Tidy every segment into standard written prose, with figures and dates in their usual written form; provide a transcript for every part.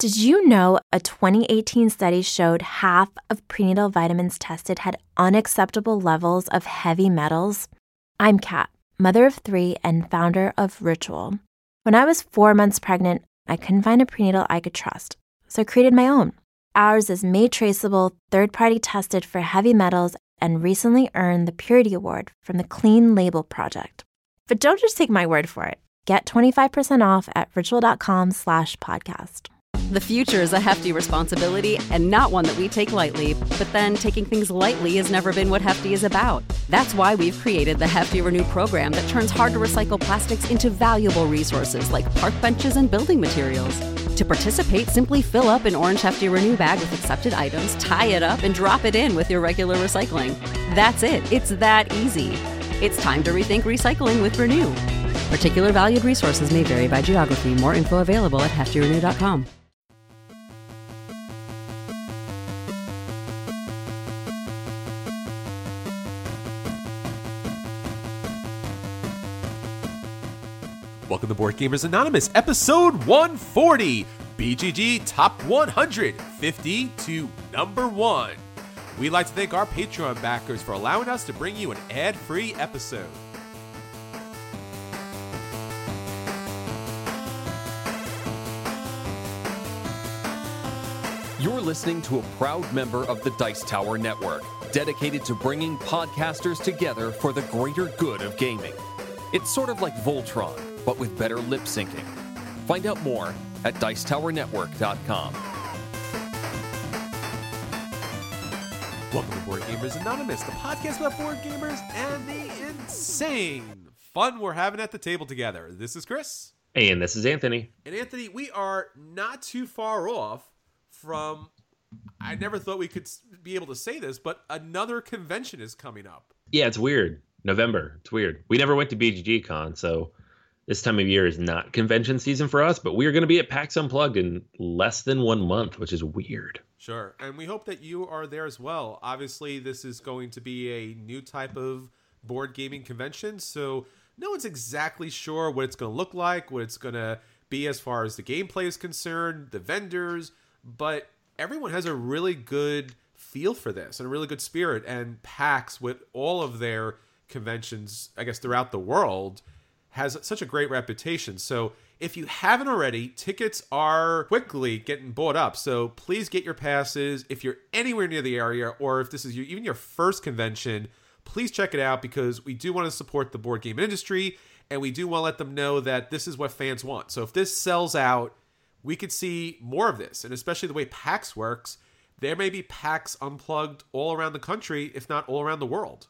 Did you know a 2018 study showed half of prenatal vitamins tested had unacceptable levels of heavy metals? I'm Kat, mother of 3 and founder of Ritual. When I was 4 months pregnant, I couldn't find a prenatal I could trust, so I created my own. Ours is made traceable, third-party tested for heavy metals, and recently earned the Purity Award from the Clean Label Project. But don't just take my word for it. Get 25% off at ritual.com/podcast. The future is a hefty responsibility and not one that we take lightly. But then taking things lightly has never been what Hefty is about. That's why we've created the Hefty Renew program that turns hard-to-recycle plastics into valuable resources like park benches and building materials. To participate, simply fill up an orange Hefty Renew bag with accepted items, tie it up, and drop it in with your regular recycling. That's it. It's that easy. It's time to rethink recycling with Renew. Particular valued resources may vary by geography. More info available at heftyrenew.com. Welcome to Board Gamers Anonymous, episode 140, BGG Top 100, 50 to number 1. We'd like to thank our Patreon backers for allowing us to bring you an ad-free episode. You're listening to a proud member of the Dice Tower Network, dedicated to bringing podcasters together for the greater good of gaming. It's sort of like Voltron, but with better lip syncing. Find out more at dicetowernetwork.com. Welcome to Board Gamers Anonymous, the podcast about board gamers and the insane fun we're having at the table together. This is Chris. And this is Anthony. And Anthony, we are not too far off from, I never thought we could be able to say this, but another convention is coming up. Yeah, it's weird. November. It's weird. We never went to BGG Con, so this time of year is not convention season for us, but we are going to be at PAX Unplugged in less than 1 month, which is weird. Sure. And we hope that you are there as well. Obviously, this is going to be a new type of board gaming convention, so no one's exactly sure what it's going to look like, what it's going to be as far as the gameplay is concerned, the vendors, but everyone has a really good feel for this and a really good spirit, and PAX, with all of their conventions, I guess, throughout the world, has such a great reputation. So if you haven't already, tickets are quickly getting bought up. So please get your passes. If you're anywhere near the area, or if this is even your first convention, please check it out, because we do want to support the board game industry, and we do want to let them know that this is what fans want. So if this sells out, we could see more of this. And especially the way PAX works, there may be PAX Unplugged all around the country, if not all around the world.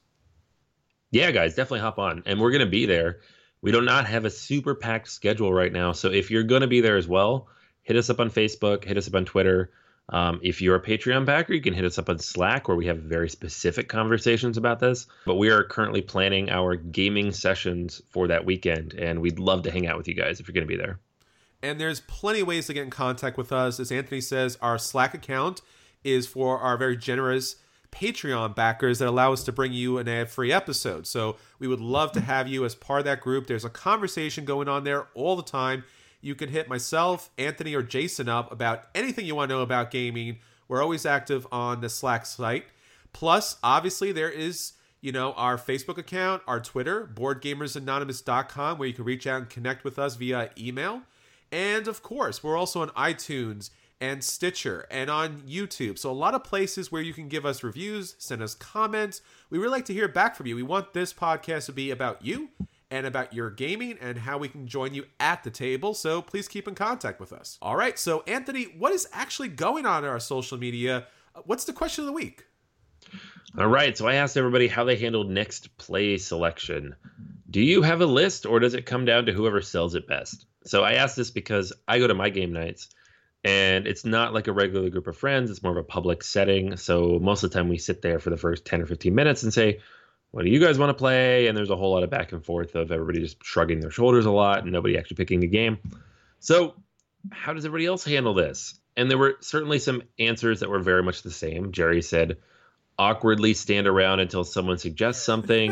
Yeah, guys, definitely hop on. And we're going to be there. We do not have a super packed schedule right now. So if you're going to be there as well, hit us up on Facebook, hit us up on Twitter. If you're a Patreon backer, you can hit us up on Slack, where we have very specific conversations about this. But we are currently planning our gaming sessions for that weekend, and we'd love to hang out with you guys if you're going to be there. And there's plenty of ways to get in contact with us. As Anthony says, our Slack account is for our very generous Patreon backers that allow us to bring you an ad-free episode. So we would love to have you as part of that group. There's a conversation going on there all the time. You can hit myself, Anthony, or Jason up about anything you want to know about gaming. We're always active on the Slack site. Plus, obviously, there is, our Facebook account, our Twitter, BoardGamersAnonymous.com, where you can reach out and connect with us via email. And, of course, we're also on iTunes and Stitcher and on YouTube. So a lot of places where you can give us reviews, send us comments. We really like to hear back from you. We want this podcast to be about you and about your gaming and how we can join you at the table. So please keep in contact with us. All right. So Anthony, what is actually going on in our social media? What's the question of the week? All right. So I asked everybody how they handled next play selection. Do you have a list, or does it come down to whoever sells it best? So I asked this because I go to my game nights, and it's not like a regular group of friends. It's more of a public setting. So most of the time we sit there for the first 10 or 15 minutes and say, what do you guys want to play? And there's a whole lot of back and forth of everybody just shrugging their shoulders a lot and nobody actually picking a game. So how does everybody else handle this? And there were certainly some answers that were very much the same. Jerry said, awkwardly stand around until someone suggests something.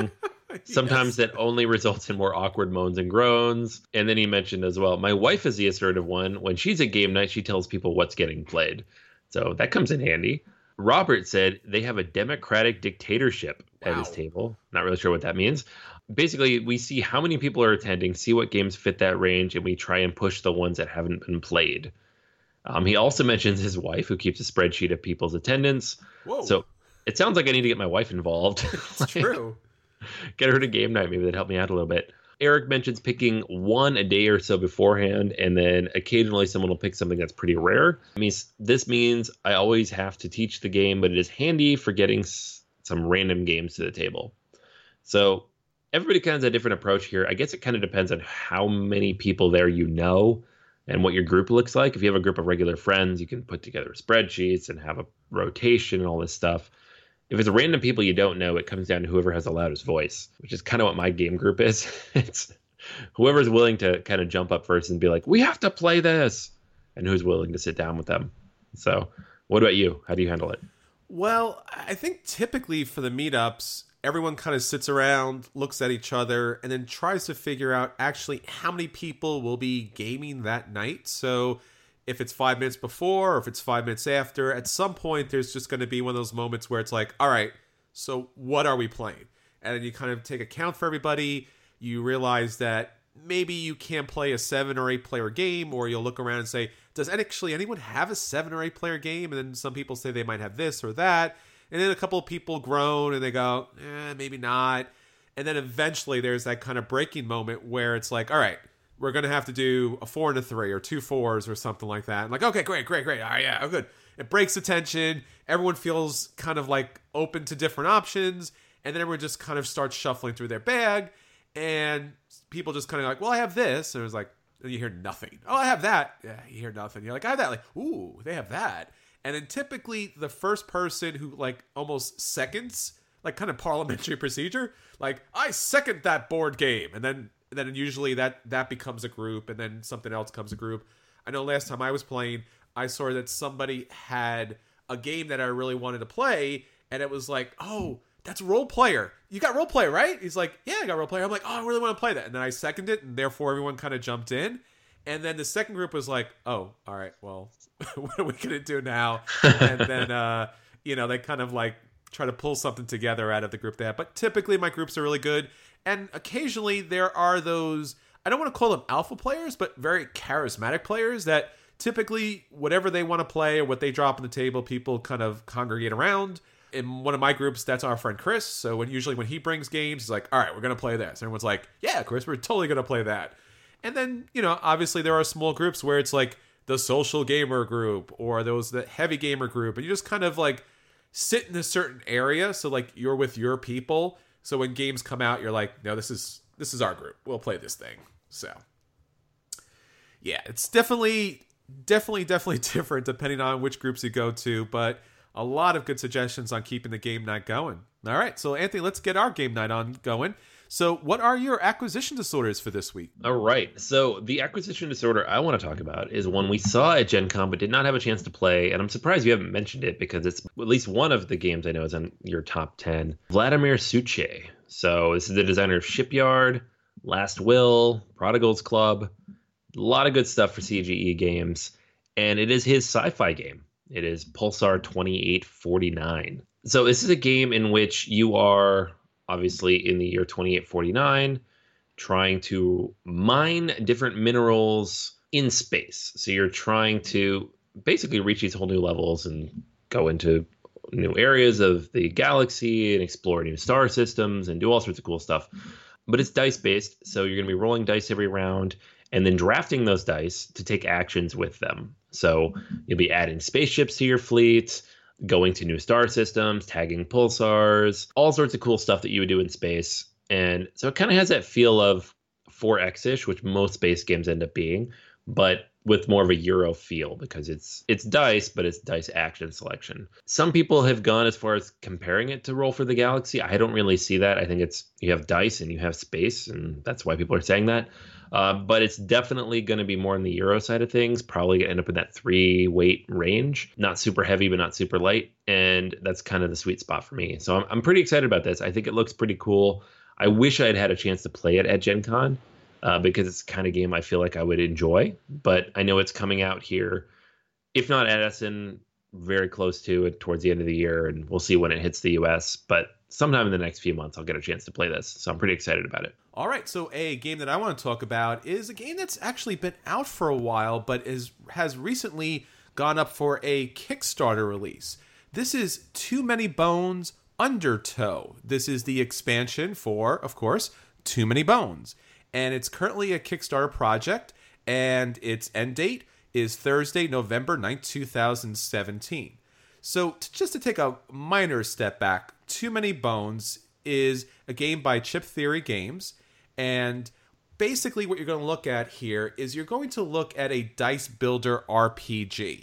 Sometimes Yes. that only results in more awkward moans and groans. And then he mentioned as well, my wife is the assertive one. When she's at game night, she tells people what's getting played. So that comes in handy. Robert said they have a democratic dictatorship at his Wow. table. Not really sure what that means. Basically, we see how many people are attending, see what games fit that range, and we try and push the ones that haven't been played. He also mentions his wife, who keeps a spreadsheet of people's attendance. Whoa. So it sounds like I need to get my wife involved. It's true. Get her to game night. Maybe that'd help me out a little bit. Eric mentions picking one a day or so beforehand, and then occasionally someone will pick something that's pretty rare. I mean, this means I always have to teach the game, but it is handy for getting some random games to the table. So everybody kind of has a different approach here. I guess it kind of depends on how many people there you know and what your group looks like. If you have a group of regular friends, you can put together spreadsheets and have a rotation and all this stuff. If it's random people you don't know, it comes down to whoever has the loudest voice, which is kind of what my game group is. It's whoever's willing to kind of jump up first and be like, we have to play this, and who's willing to sit down with them. So what about you? How do you handle it? Well, I think typically for the meetups, everyone kind of sits around, looks at each other, and then tries to figure out actually how many people will be gaming that night. So if it's 5 minutes before or if it's 5 minutes after, at some point there's just going to be one of those moments where it's like, all right, so what are we playing? And then you kind of take account for everybody. You realize that maybe you can't play a 7 or 8 player game, or you'll look around and say, does actually anyone have a 7 or 8 player game? And then some people say they might have this or that. And then a couple of people groan and they go, maybe not. And then eventually there's that kind of breaking moment where it's like, all right, we're going to have to do a 4 and a 3 or 2 4s or something like that. And like, okay, great. All right, yeah, oh, good. It breaks the tension. Everyone feels kind of like open to different options. And then everyone just kind of starts shuffling through their bag. And people just kind of like, well, I have this. And it was like, and you hear nothing. Oh, I have that. Yeah, you hear nothing. You're like, I have that. Like, ooh, they have that. And then typically the first person who like almost seconds, like kind of parliamentary procedure, like, I second that board game. And then usually that becomes a group, and then something else becomes a group. I know last time I was playing, I saw that somebody had a game that I really wanted to play, and it was like, oh, that's Role Player. You got Role Player, right? He's like, yeah, I got Role Player. I'm like, oh, I really want to play that. And then I seconded it, and therefore everyone kind of jumped in. And then the second group was like, oh, all right, well, what are we going to do now? And then, they kind of like try to pull something together out of the group they have. But typically my groups are really good. And occasionally there are those, I don't want to call them alpha players, but very charismatic players that typically whatever they want to play or what they drop on the table, people kind of congregate around. In one of my groups, that's our friend Chris. So usually when he brings games, he's like, all right, we're going to play this. And everyone's like, yeah, Chris, we're totally going to play that. And then, obviously there are small groups where it's like the social gamer group or the heavy gamer group. And you just kind of like sit in a certain area. So like you're with your people. So when games come out, you're like, no, this is our group. We'll play this thing. So yeah, it's definitely different depending on which groups you go to, but a lot of good suggestions on keeping the game night going. All right, so Anthony, let's get our game night on going. So what are your acquisition disorders for this week? All right. So the acquisition disorder I want to talk about is one we saw at Gen Con but did not have a chance to play. And I'm surprised you haven't mentioned it because it's at least one of the games I know is on your top 10. Vladimir Suchet. So this is the designer of Shipyard, Last Will, Prodigal's Club. A lot of good stuff for CGE games. And it is his sci-fi game. It is Pulsar 2849. So this is a game in which you are obviously in the year 2849, trying to mine different minerals in space. So you're trying to basically reach these whole new levels and go into new areas of the galaxy and explore new star systems and do all sorts of cool stuff. But it's dice-based, so you're going to be rolling dice every round and then drafting those dice to take actions with them. So you'll be adding spaceships to your fleet, going to new star systems, tagging pulsars, all sorts of cool stuff that you would do in space. And so it kind of has that feel of 4X-ish, which most space games end up being, but with more of a Euro feel because it's dice, but it's dice action selection. Some people have gone as far as comparing it to Roll for the Galaxy. I don't really see that. I think it's you have dice and you have space, and that's why people are saying that. But it's definitely going to be more on the Euro side of things, probably going to end up in that 3-weight range. Not super heavy, but not super light. And that's kind of the sweet spot for me. So I'm pretty excited about this. I think it looks pretty cool. I wish I had had a chance to play it at Gen Con because it's the kind of game I feel like I would enjoy. But I know it's coming out here, if not at Essen, very close to it towards the end of the year, and we'll see when it hits the US. But sometime in the next few months, I'll get a chance to play this. So I'm pretty excited about it. All right, so a game that I want to talk about is a game that's actually been out for a while, but has recently gone up for a Kickstarter release. This is Too Many Bones Undertow. This is the expansion for, of course, Too Many Bones. And it's currently a Kickstarter project, and its end date is Thursday, November 9th, 2017. So just to take a minor step back, Too Many Bones is a game by Chip Theory Games, and basically what you're going to look at here is you're going to look at a dice builder RPG.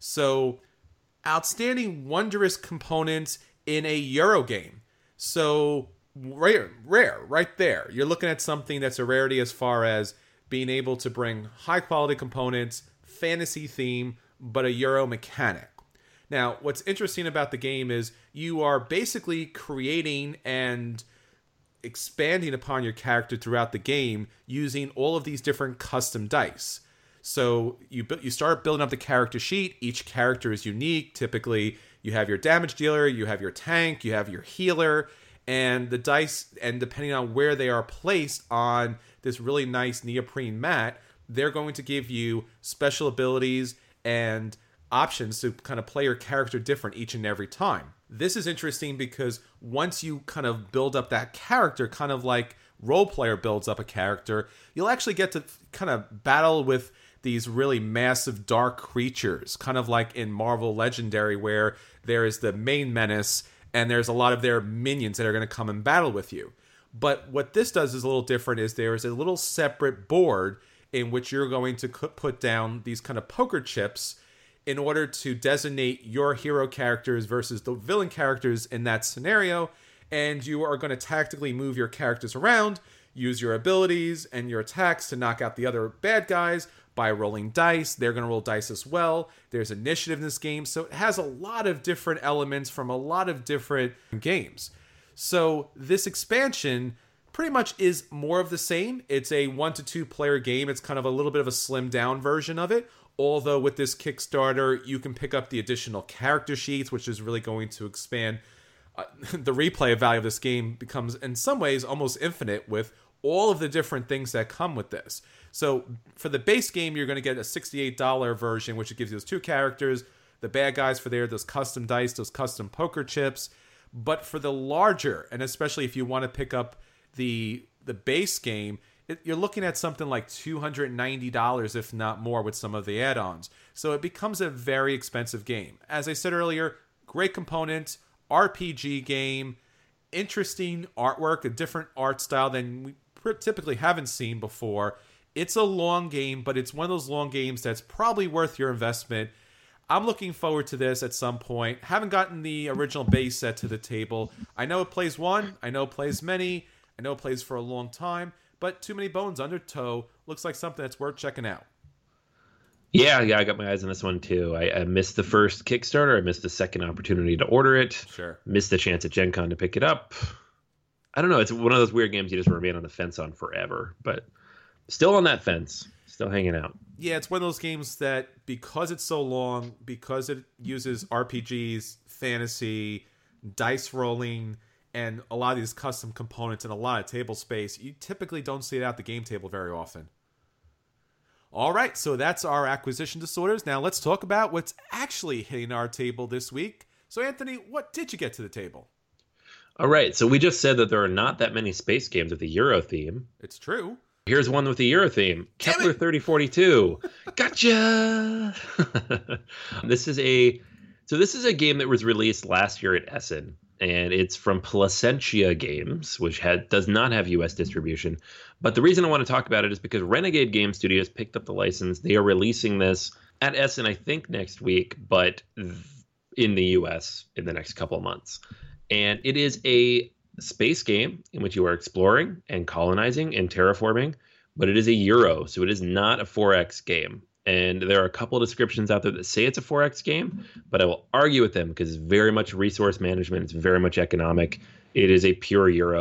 So outstanding, wondrous components in a Euro game. So rare, right there. You're looking at something that's a rarity as far as being able to bring high quality components, fantasy theme, but a Euro mechanic. Now, what's interesting about the game is you are basically creating and expanding upon your character throughout the game using all of these different custom dice. So you start building up the character sheet. Each character is unique. Typically, you have your damage dealer, you have your tank, you have your healer, and the dice, and depending on where they are placed on this really nice neoprene mat, they're going to give you special abilities and options to kind of play your character different each and every time. This is interesting because once you kind of build up that character, kind of like Role Player builds up a character, you'll actually get to kind of battle with these really massive dark creatures, kind of like in Marvel Legendary, where there is the main menace and there's a lot of their minions that are going to come and battle with you. But what this does is a little different, is there is a little separate board in which you're going to put down these kind of poker chips in order to designate your hero characters versus the villain characters in that scenario. And you are going to tactically move your characters around, use your abilities and your attacks to knock out the other bad guys by rolling dice. They're going to roll dice as well. There's initiative in this game. So it has a lot of different elements from a lot of different games. So this expansion pretty much is more of the same. It's a 1 to 2 player game. It's kind of a little bit of a slimmed down version of it. Although with this Kickstarter, you can pick up the additional character sheets, which is really going to expand. The replay value of this game becomes, in some ways, almost infinite with all of the different things that come with this. So for the base game, you're going to get a $68 version, which gives you those 2 characters, the bad guys for those custom dice, those custom poker chips. But for the larger, and especially if you want to pick up the base game, you're looking at something like $290, if not more, with some of the add-ons. So it becomes a very expensive game. As I said earlier, great components, RPG game, interesting artwork, a different art style than we typically haven't seen before. It's a long game, but it's one of those long games that's probably worth your investment. I'm looking forward to this at some point. Haven't gotten the original base set to the table. I know it plays one. I know it plays many. I know it plays for a long time. But Too Many Bones Undertow looks like something that's worth checking out. Yeah, I got my eyes on this one too. I missed the first Kickstarter. I missed the second opportunity to order it. Sure. Missed the chance at Gen Con to pick it up. I don't know. It's one of those weird games you just remain on the fence on forever. But still on that fence. Still hanging out. Yeah, it's one of those games that because it's so long, because it uses RPGs, fantasy, dice rolling, and a lot of these custom components and a lot of table space, you typically don't see it at the game table very often. All right, so that's our acquisition disorders. Now let's talk about what's actually hitting our table this week. So Anthony, what did you get to the table? All right, so we just said that there are not that many space games with a Euro theme. It's true. Here's one with the Euro theme. Kepler 3042. Gotcha! This is a game that was released last year at Essen. And it's from Placentia Games, which does not have U.S. distribution. But the reason I want to talk about it is because Renegade Game Studios picked up the license. They are releasing this at Essen, I think, next week, but in the U.S. in the next couple of months. And it is a space game in which you are exploring and colonizing and terraforming, but it is a Euro, so it is not a 4X game. And there are a couple of descriptions out there that say it's a 4X game, but I will argue with them because it's very much resource management. It's very much economic. It is a pure Euro.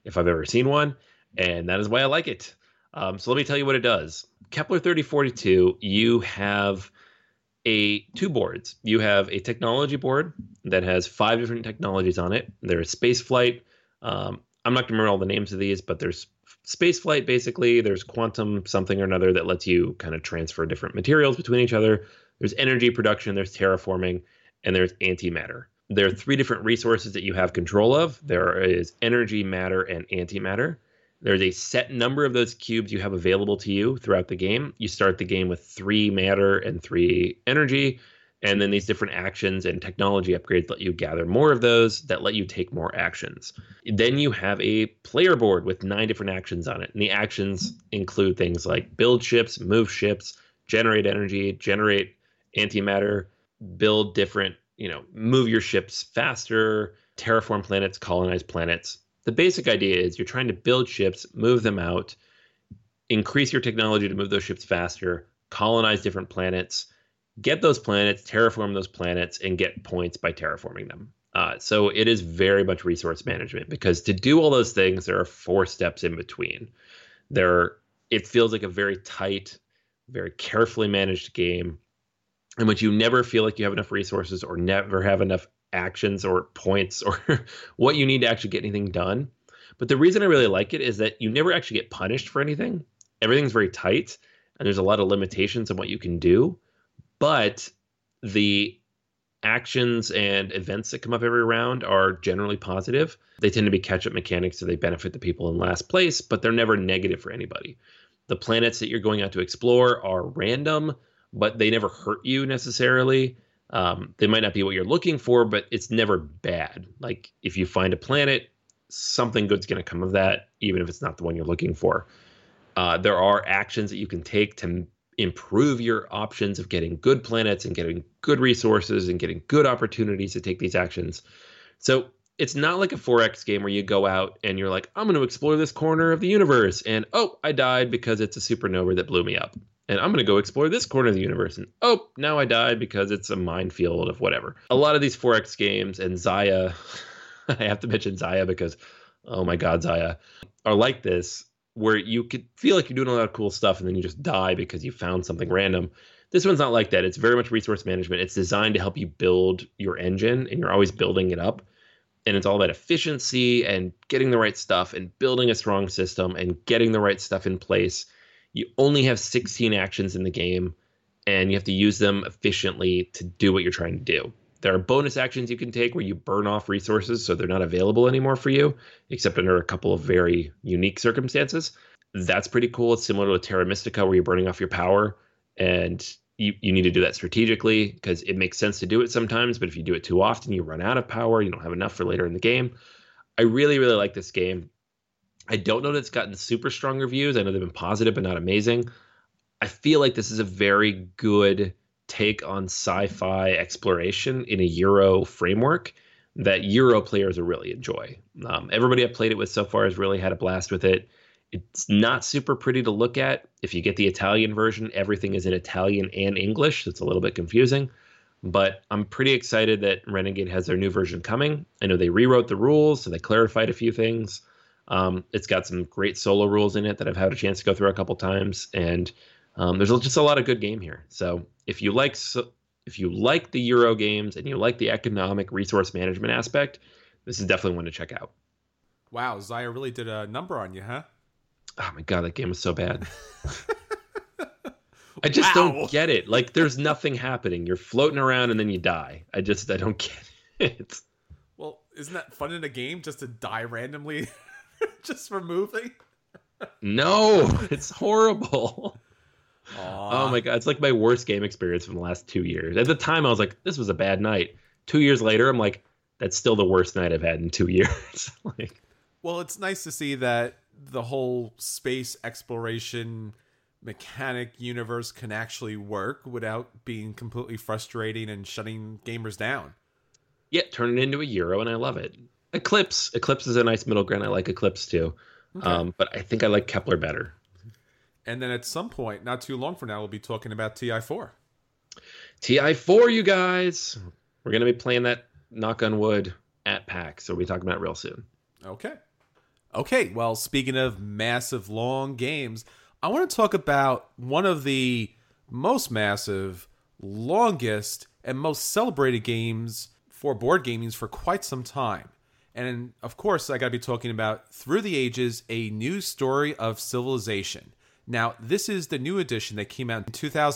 if I've ever seen one, and that is why I like it. So let me tell you what it does. Kepler 3042, you have two boards. You have a technology board that has 5 different technologies on it. There's space flight. I'm not going to remember all the names of these, but there's space flight, basically. There's quantum something or another that lets you kind of transfer different materials between each other. There's energy production, there's terraforming, and there's antimatter. There are 3 different resources that you have control of. There is energy, matter, and antimatter. There's a set number of those cubes you have available to you throughout the game. You start the game with 3 matter and 3 energy, and then these different actions and technology upgrades let you gather more of those that let you take more actions. Then you have a player board with 9 different actions on it, and the actions include things like build ships, move ships, generate energy, generate antimatter, build different, move your ships faster, terraform planets, colonize planets. The basic idea is you're trying to build ships, move them out, increase your technology to move those ships faster, colonize different planets, get those planets, terraform those planets, and get points by terraforming them. So it is very much resource management, because to do all those things, there are 4 steps in between. It feels like a very tight, very carefully managed game in which you never feel like you have enough resources or never have enough actions or points or what you need to actually get anything done. But the reason I really like it is that you never actually get punished for anything. Everything's very tight, and there's a lot of limitations on what you can do. But the actions and events that come up every round are generally positive. They tend to be catch-up mechanics, so they benefit the people in last place, but they're never negative for anybody. The planets that you're going out to explore are random, but they never hurt you necessarily. They might not be what you're looking for, but it's never bad. Like, if you find a planet, something good's going to come of that, even if it's not the one you're looking for. There are actions that you can take to improve your options of getting good planets and getting good resources and getting good opportunities to take these actions. So it's not like a 4X game where you go out and you're like, I'm going to explore this corner of the universe, and oh, I died because it's a supernova that blew me up. And I'm going to go explore this corner of the universe, and oh, now I died because it's a minefield of whatever. A lot of these 4X games, and Xia, I have to mention Xia because, oh my God, Xia, are like this, where you could feel like you're doing a lot of cool stuff and then you just die because you found something random. This one's not like that. It's very much resource management. It's designed to help you build your engine, and you're always building it up. And it's all about efficiency and getting the right stuff and building a strong system and getting the right stuff in place. You only have 16 actions in the game, and you have to use them efficiently to do what you're trying to do. There are bonus actions you can take where you burn off resources so they're not available anymore for you, except under a couple of very unique circumstances. That's pretty cool. It's similar to Terra Mystica, where you're burning off your power, and you need to do that strategically because it makes sense to do it sometimes, but if you do it too often, you run out of power. You don't have enough for later in the game. I really, really like this game. I don't know that it's gotten super strong reviews. I know they've been positive, but not amazing. I feel like this is a very good take on sci-fi exploration in a Euro framework that Euro players will really enjoy. Everybody I've played it with so far has really had a blast with it. It's not super pretty to look at. If you get the Italian version, everything is in Italian and English. So it's a little bit confusing. But I'm pretty excited that Renegade has their new version coming. I know they rewrote the rules, so they clarified a few things. It's got some great solo rules in it that I've had a chance to go through a couple times, and there's just a lot of good game here. So if you like the Euro games and you like the economic resource management aspect, this is definitely one to check out. Wow, Xia really did a number on you, huh? Oh my God, that game was so bad. I just don't get it. Like, there's nothing happening. You're floating around and then you die. I don't get it. Well, isn't that fun in a game, just to die randomly just for moving? No, it's horrible. Aww. Oh my God, it's like my worst game experience from the last 2 years. At the time, I was like, this was a bad night. 2 years later, I'm like, that's still the worst night I've had in 2 years. Well, it's nice to see that the whole space exploration mechanic universe can actually work without being completely frustrating and shutting gamers down. Yeah, turn it into a Euro, and I love it. Eclipse is a nice middle ground. I like Eclipse too. Okay. But I think I like Kepler better. And then at some point, not too long from now, we'll be talking about TI4. TI4, you guys. We're going to be playing that, knock on wood, at PAX. So we'll be talking about it real soon. Okay. Okay, well, speaking of massive long games, I want to talk about one of the most massive, longest, and most celebrated games for board gaming for quite some time. And of course, I got to be talking about Through the Ages, A New Story of Civilization. Now, this is the new edition that came out in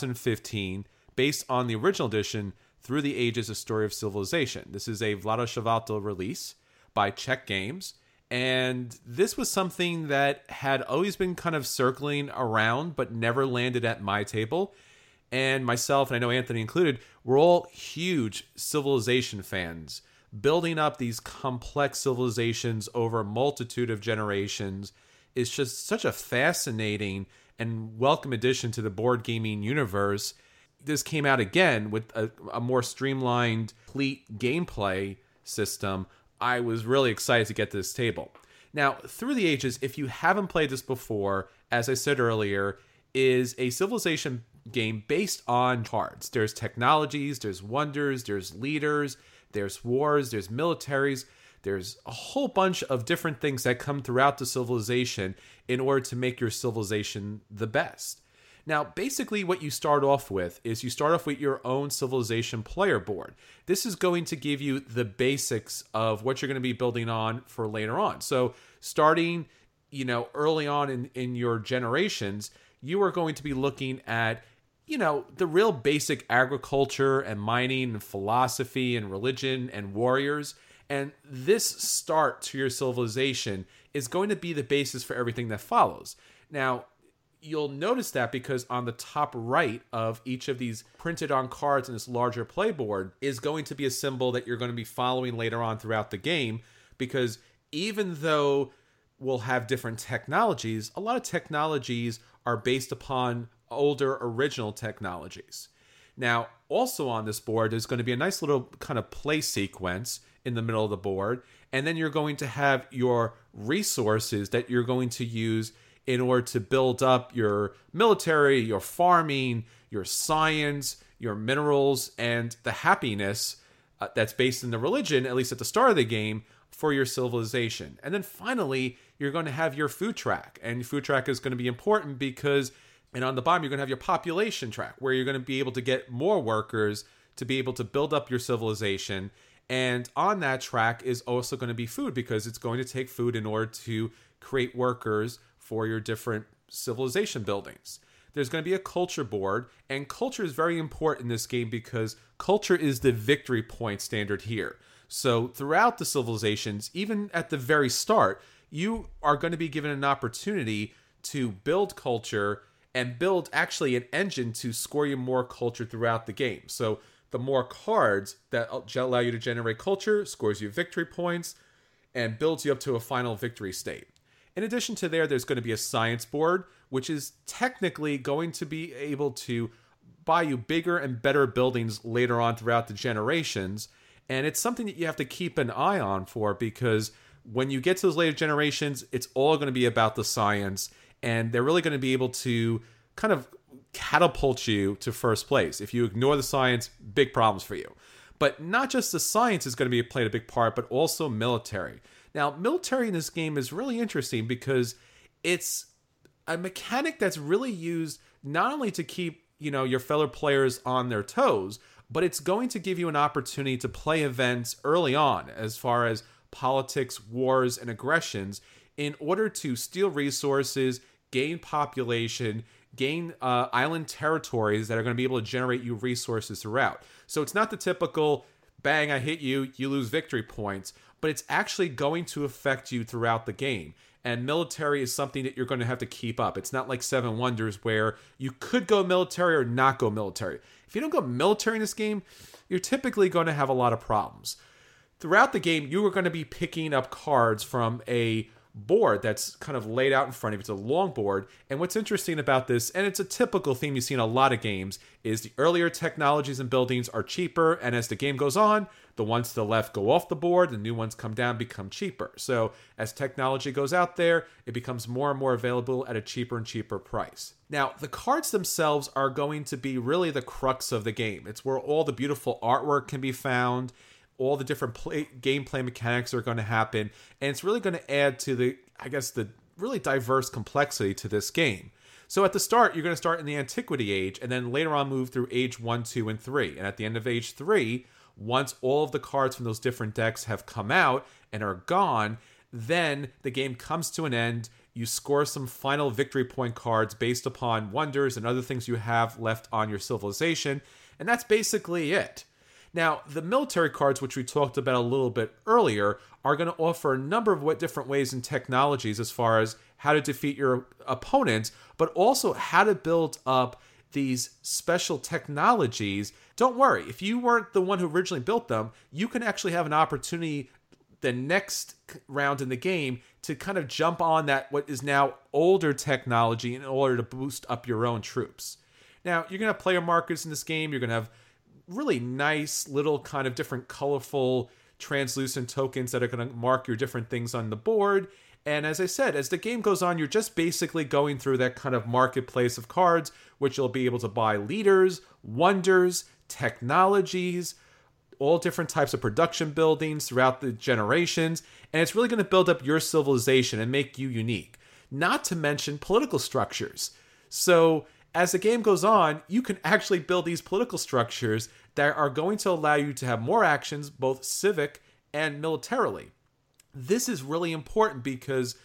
2015, based on the original edition, Through the Ages, A Story of Civilization. This is a Vlaada Chvátil release by Czech Games. And this was something that had always been kind of circling around, but never landed at my table. And myself, and I know Anthony included, we're all huge Civilization fans, building up these complex civilizations over a multitude of generations. Is just such a fascinating and welcome addition to the board gaming universe. This came out again with a more streamlined, complete gameplay system. I was really excited to get to this table. Now, Through the Ages, if you haven't played this before, as I said earlier, is a civilization game based on cards. There's technologies, there's wonders, there's leaders, there's wars, there's militaries. There's a whole bunch of different things that come throughout the civilization in order to make your civilization the best. Now, basically what you start off with is you start off with your own civilization player board. This is going to give you the basics of what you're going to be building on for later on. So starting, early on in your generations, you are going to be looking at, the real basic agriculture and mining and philosophy and religion and warriors. And this start to your civilization is going to be the basis for everything that follows. Now, you'll notice that because on the top right of each of these printed on cards in this larger playboard is going to be a symbol that you're going to be following later on throughout the game, because even though we'll have different technologies, a lot of technologies are based upon older original technologies. Now, also on this board, there's going to be a nice little kind of play sequence in the middle of the board, and then you're going to have your resources that you're going to use in order to build up your military, your farming, your science, your minerals, and the happiness that's based in the religion, at least at the start of the game, for your civilization. And then finally, you're going to have your food track. And food track is going to be important because, and on the bottom, you're going to have your population track, where you're going to be able to get more workers to be able to build up your civilization. And on that track is also going to be food, because it's going to take food in order to create workers for your different civilization buildings. There's going to be a culture board, and culture is very important in this game because culture is the victory point standard here. So throughout the civilizations, even at the very start, you are going to be given an opportunity to build culture and build actually an engine to score you more culture throughout the game. So the more cards that allow you to generate culture scores you victory points and builds you up to a final victory state. In addition to there's going to be a science board, which is technically going to be able to buy you bigger and better buildings later on throughout the generations. And it's something that you have to keep an eye on for, because when you get to those later generations, it's all going to be about the science, and they're really going to be able to kind of catapult you to first place. If you ignore the science, big problems for you. But not just the science is going to be played a big part, but also military. Now, military in this game is really interesting because it's a mechanic that's really used not only to keep, your fellow players on their toes, but it's going to give you an opportunity to play events early on as far as politics, wars, and aggressions in order to steal resources, gain population, gain island territories that are going to be able to generate you resources throughout. So it's not the typical, bang, I hit you, you lose victory points, but it's actually going to affect you throughout the game. And military is something that you're going to have to keep up. It's not like Seven Wonders where you could go military or not go military. If you don't go military in this game, you're typically going to have a lot of problems. Throughout the game, you are going to be picking up cards from a board that's kind of laid out in front of you. It's a long board. And what's interesting about this, and it's a typical theme you see in a lot of games, is the earlier technologies and buildings are cheaper. And as the game goes on, the ones to the left go off the board, the new ones come down, become cheaper. So as technology goes out there, it becomes more and more available at a cheaper and cheaper price. Now, the cards themselves are going to be really the crux of the game. It's where all the beautiful artwork can be found. all the different gameplay mechanics are going to happen, and it's really going to add to the really diverse complexity to this game. So at the start, you're going to start in the Antiquity Age, and then later on move through Age 1, 2, and 3. And at the end of Age 3, once all of the cards from those different decks have come out and are gone, then the game comes to an end. You score some final victory point cards based upon wonders and other things you have left on your civilization, and that's basically it. Now, the military cards, which we talked about a little bit earlier, are going to offer a number of different ways and technologies as far as how to defeat your opponents, but also how to build up these special technologies. Don't worry, if you weren't the one who originally built them, you can actually have an opportunity the next round in the game to kind of jump on that what is now older technology in order to boost up your own troops. Now, you're going to have player markers in this game. You're going to have really nice little kind of different colorful translucent tokens that are going to mark your different things on the board. And as I said, as the game goes on, you're just basically going through that kind of marketplace of cards, which you'll be able to buy leaders, wonders, technologies, all different types of production buildings throughout the generations. And it's really going to build up your civilization and make you unique. Not to mention political structures. So as the game goes on, you can actually build these political structures that are going to allow you to have more actions, both civic and militarily. This is really important because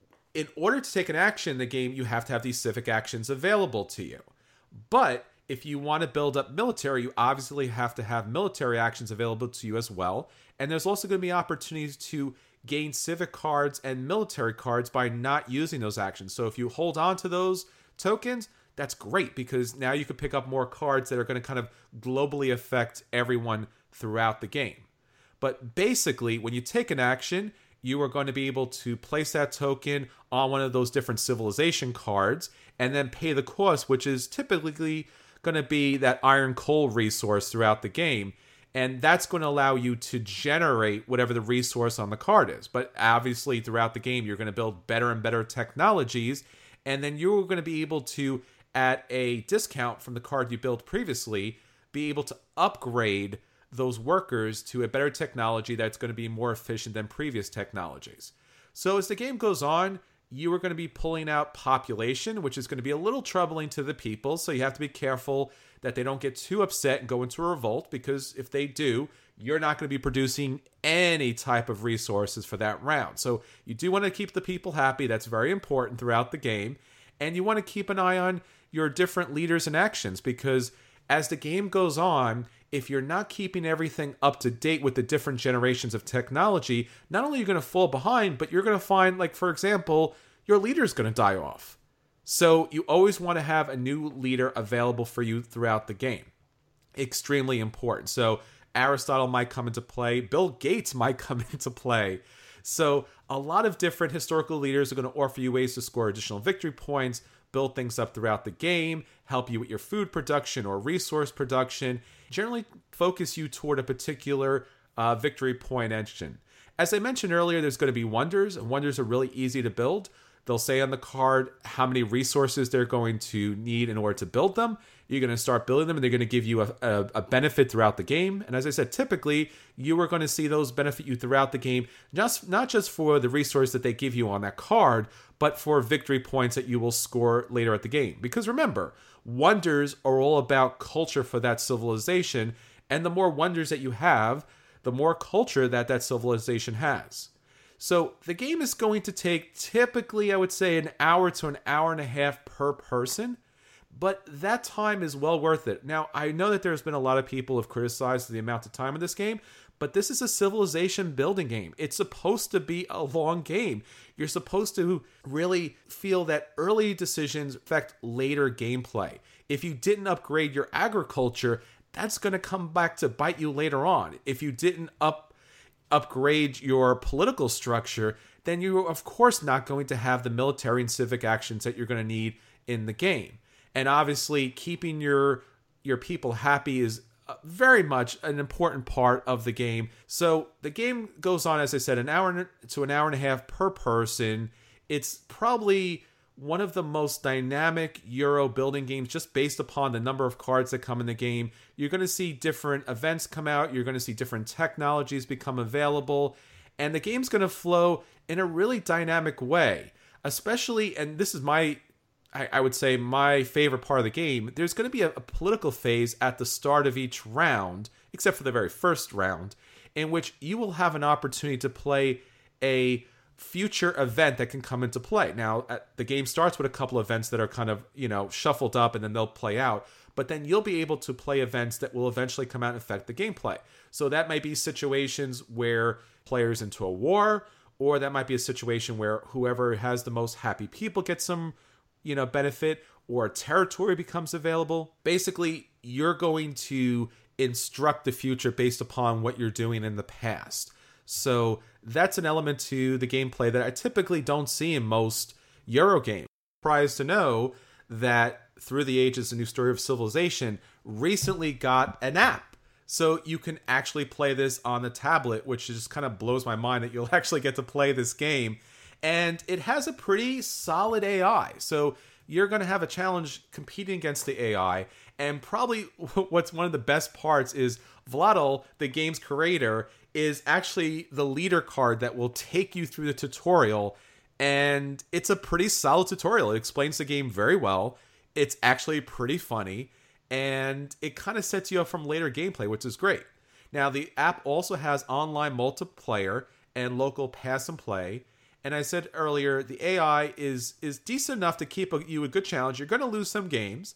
in order to take an action in the game, you have to have these civic actions available to you. But if you want to build up military, you obviously have to have military actions available to you as well. And there's also going to be opportunities to gain civic cards and military cards by not using those actions. So if you hold on to those tokens, that's great because now you can pick up more cards that are going to kind of globally affect everyone throughout the game. But basically, when you take an action, you are going to be able to place that token on one of those different civilization cards and then pay the cost, which is typically going to be that iron coal resource throughout the game. And that's going to allow you to generate whatever the resource on the card is. But obviously, throughout the game, you're going to build better and better technologies. And then you're going to be able to, at a discount from the card you built previously, be able to upgrade those workers to a better technology that's going to be more efficient than previous technologies. So as the game goes on, you are going to be pulling out population, which is going to be a little troubling to the people. So you have to be careful that they don't get too upset and go into a revolt, because if they do, you're not going to be producing any type of resources for that round. So you do want to keep the people happy. That's very important throughout the game. And you want to keep an eye on your different leaders and actions, because as the game goes on, if you're not keeping everything up to date with the different generations of technology, not only are you going to fall behind, but you're going to find, like, for example, your leader's going to die off. So you always want to have a new leader available for you throughout the game. Extremely important. So Aristotle might come into play. Bill Gates might come into play. So a lot of different historical leaders are going to offer you ways to score additional victory points, build things up throughout the game, help you with your food production or resource production, generally focus you toward a particular victory point engine. As I mentioned earlier, there's going to be wonders, and wonders are really easy to build. They'll say on the card how many resources they're going to need in order to build them. You're going to start building them, and they're going to give you a benefit throughout the game. And as I said, typically, you are going to see those benefit you throughout the game, not just for the resource that they give you on that card, but for victory points that you will score later at the game. Because remember, wonders are all about culture for that civilization, and the more wonders that you have, the more culture that civilization has. So the game is going to take typically, I would say, an hour to an hour and a half per person, but that time is well worth it. Now, I know that there's been a lot of people who have criticized the amount of time in this game, but this is a civilization building game. It's supposed to be a long game. You're supposed to really feel that early decisions affect later gameplay. If you didn't upgrade your agriculture, that's going to come back to bite you later on. If you didn't upgrade your political structure, then you're of course not going to have the military and civic actions that you're going to need in the game. And obviously, keeping your people happy is very much an important part of the game. So the game goes on, as I said, an hour to an hour and a half per person. It's probably one of the most dynamic Euro building games just based upon the number of cards that come in the game. You're going to see different events come out. You're going to see different technologies become available. And the game's going to flow in a really dynamic way. Especially, and this is I would say my favorite part of the game, there's going to be a political phase at the start of each round, except for the very first round, in which you will have an opportunity to play a future event that can come into play. Now, the game starts with a couple events that are kind of, shuffled up and then they'll play out. But then you'll be able to play events that will eventually come out and affect the gameplay. So that might be situations where players into a war, or that might be a situation where whoever has the most happy people gets some, benefit, or territory becomes available. Basically, you're going to instruct the future based upon what you're doing in the past. So that's an element to the gameplay that I typically don't see in most Euro games. Surprised to know that Through the Ages, A New Story of Civilization recently got an app. So you can actually play this on the tablet, which just kind of blows my mind that you'll actually get to play this game. And it has a pretty solid AI. So you're going to have a challenge competing against the AI. And probably what's one of the best parts is Vladal, the game's creator, is actually the leader card that will take you through the tutorial. And it's a pretty solid tutorial. It explains the game very well. It's actually pretty funny. And it kind of sets you up from later gameplay, which is great. Now, the app also has online multiplayer and local pass and play. And I said earlier, the AI is decent enough to keep you a good challenge. You're going to lose some games.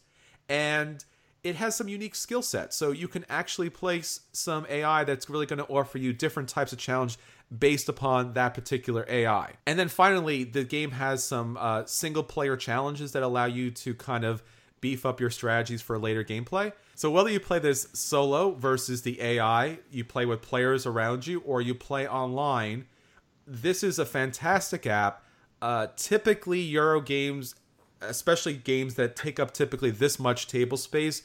And it has some unique skill sets. So you can actually place some AI that's really going to offer you different types of challenge based upon that particular AI. And then finally, the game has some single player challenges that allow you to kind of beef up your strategies for later gameplay. So whether you play this solo versus the AI, you play with players around you, or you play online, this is a fantastic app. Typically, Euro games, especially games that take up typically this much table space,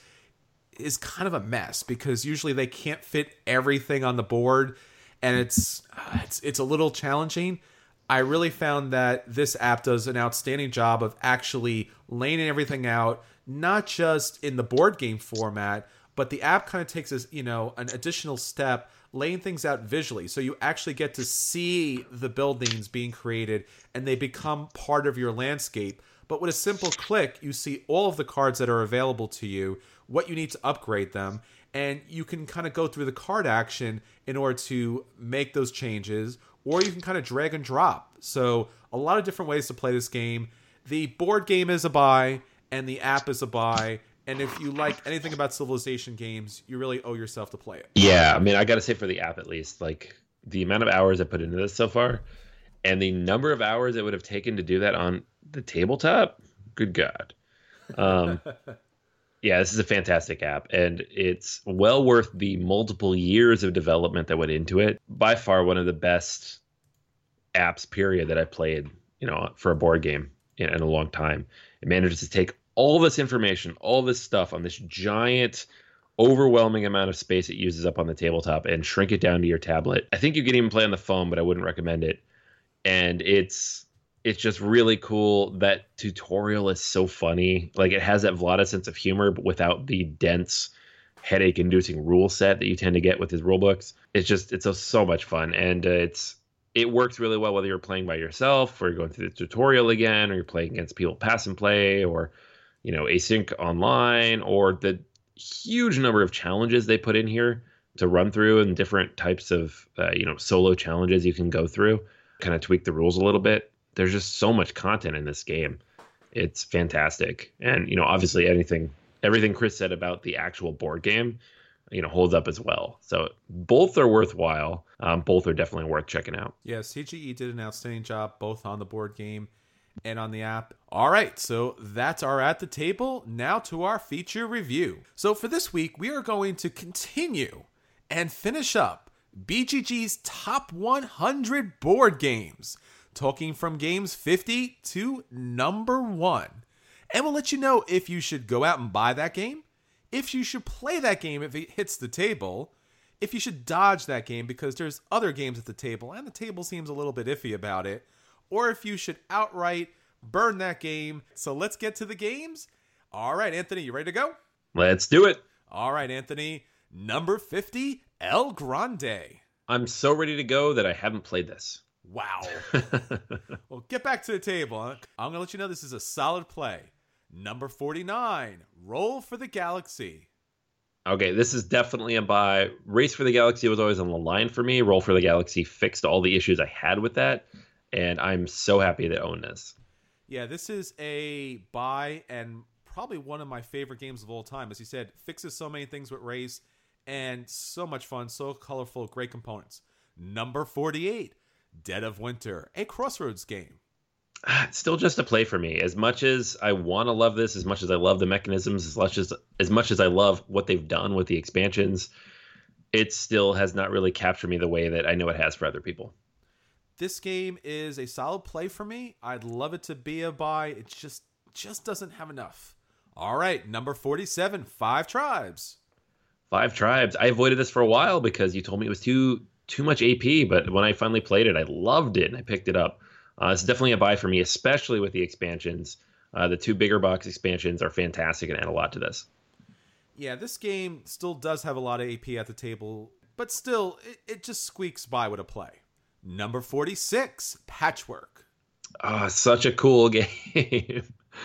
is kind of a mess because usually they can't fit everything on the board, and it's a little challenging. I really found that this app does an outstanding job of actually laying everything out, not just in the board game format, but the app kind of takes this, an additional step, laying things out visually. So you actually get to see the buildings being created and they become part of your landscape. But with a simple click, you see all of the cards that are available to you, what you need to upgrade them, and you can kind of go through the card action in order to make those changes, or you can kind of drag and drop. So a lot of different ways to play this game. The board game is a buy, and the app is a buy. And if you like anything about Civilization games, you really owe yourself to play it. Yeah, I mean, I got to say for the app at least, like the amount of hours I put into this so far, and the number of hours it would have taken to do that on the tabletop, good God. Yeah, this is a fantastic app, and it's well worth the multiple years of development that went into it. By far one of the best apps, period, that I played, for a board game in a long time. It manages to take all this information, all this stuff on this giant, overwhelming amount of space it uses up on the tabletop and shrink it down to your tablet. I think you can even play on the phone, but I wouldn't recommend it. And it's just really cool. That tutorial is so funny. Like, it has that Vlada sense of humor, but without the dense, headache-inducing rule set that you tend to get with his rule books. It's so much fun, and it works really well whether you're playing by yourself, or you're going through the tutorial again, or you're playing against people pass and play, or async online, or the huge number of challenges they put in here to run through, and different types of solo challenges you can go through, kind of tweak the rules a little bit. There's just so much content in this game. It's fantastic. And, obviously everything Chris said about the actual board game, holds up as well. So both are worthwhile. Both are definitely worth checking out. Yeah, CGE did an outstanding job both on the board game and on the app. All right, so that's our At the Table. Now to our feature review. So for this week, we are going to continue and finish up BGG's top 100 board games, talking from games 50 to number 1. And we'll let you know if you should go out and buy that game, if you should play that game if it hits the table, if you should dodge that game because there's other games at the table and the table seems a little bit iffy about it, or if you should outright burn that game. So let's get to the games. All right, Anthony, you ready to go? Let's do it. All right, Anthony. Number 50, El Grande. I'm so ready to go that I haven't played this. Wow. Well, get back to the table. I'm going to let you know this is a solid play. Number 49, Roll for the Galaxy. Okay, this is definitely a buy. Race for the Galaxy was always on the line for me. Roll for the Galaxy fixed all the issues I had with that, and I'm so happy to own this. Yeah, this is a buy and probably one of my favorite games of all time. As you said, fixes so many things with Race, and so much fun, so colorful, great components. Number 48, Dead of Winter, a Crossroads game. It's still just a play for me. As much as I want to love this, as much as I love the mechanisms, as much as I love what they've done with the expansions, it still has not really captured me the way that I know it has for other people. This game is a solid play for me. I'd love it to be a buy. It just doesn't have enough. All right, number 47, Five Tribes. Five Tribes. I avoided this for a while because you told me it was too much AP, but when I finally played it, I loved it and I picked it up. It's definitely a buy for me, especially with the expansions. The 2 bigger box expansions are fantastic and add a lot to this. Yeah, this game still does have a lot of AP at the table, but still, it just squeaks by with a play. Number 46, Patchwork. Such a cool game.